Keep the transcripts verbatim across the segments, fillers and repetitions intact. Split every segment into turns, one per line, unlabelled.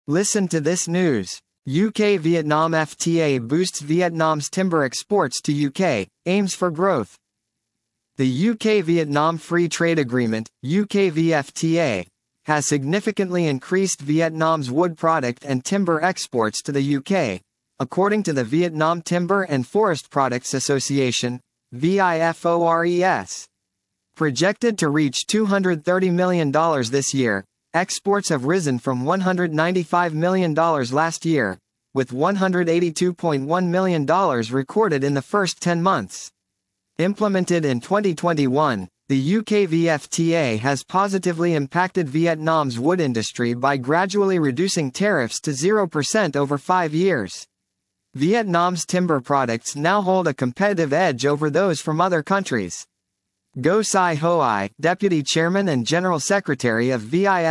Listen to this news. U K-Vietnam F T A boosts Vietnam's timber exports to U K, aims for growth. The U K-Vietnam Free Trade Agreement, U K V F T A, has significantly increased Vietnam's wood product and timber exports to the U K, according to the Vietnam Timber and Forest Products Association, VIFORES. Projected to reach two hundred thirty million dollars this year, exports have risen from one hundred ninety-five million dollars last year, with one hundred eighty-two point one million dollars recorded in the first ten months. Implemented in twenty twenty-one, the U K V F T A has positively impacted Vietnam's wood industry by gradually reducing tariffs to zero percent over five years. Vietnam's timber products now hold a competitive edge over those from other countries. Go Sai Hoai, Deputy Chairman and General Secretary of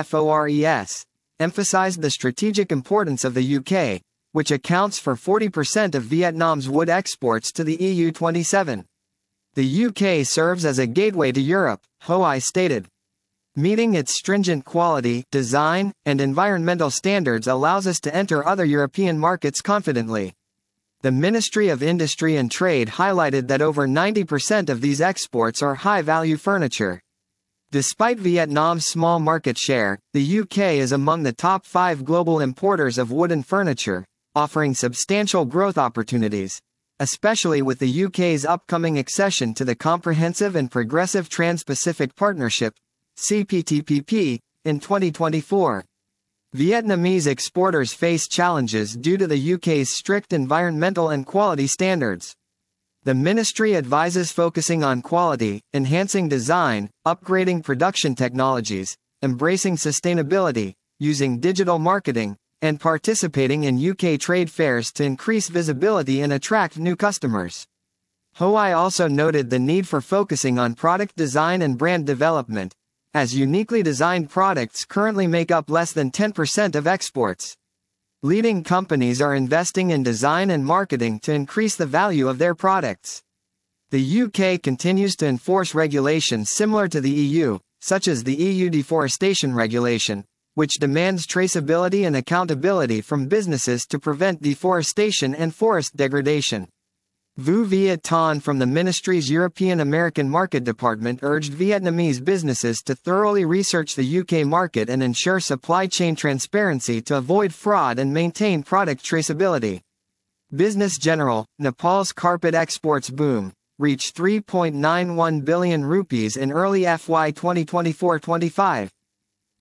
VIFORES, emphasized the strategic importance of the U K, which accounts for forty percent of Vietnam's wood exports to the E U twenty-seven. The U K serves as a gateway to Europe, Hoai stated. Meeting its stringent quality, design, and environmental standards allows us to enter other European markets confidently. The Ministry of Industry and Trade highlighted that over ninety percent of these exports are high-value furniture. Despite Vietnam's small market share, the U K is among the top five global importers of wooden furniture, offering substantial growth opportunities, especially with the U K's upcoming accession to the Comprehensive and Progressive Trans-Pacific Partnership, C P T P P, in twenty twenty-four. Vietnamese exporters face challenges due to the U K's strict environmental and quality standards. The ministry advises focusing on quality, enhancing design, upgrading production technologies, embracing sustainability, using digital marketing, and participating in U K trade fairs to increase visibility and attract new customers. Hoai also noted the need for focusing on product design and brand development, as uniquely designed products currently make up less than ten percent of exports. Leading companies are investing in design and marketing to increase the value of their products. The U K continues to enforce regulations similar to the E U, such as the E U Deforestation Regulation, which demands traceability and accountability from businesses to prevent deforestation and forest degradation. Vu Viet Ton from the ministry's European American Market Department urged Vietnamese businesses to thoroughly research the U K market and ensure supply chain transparency to avoid fraud and maintain product traceability. Business General, Nepal's carpet exports boom, reached three point nine one billion rupees in early F Y twenty twenty-four twenty-five.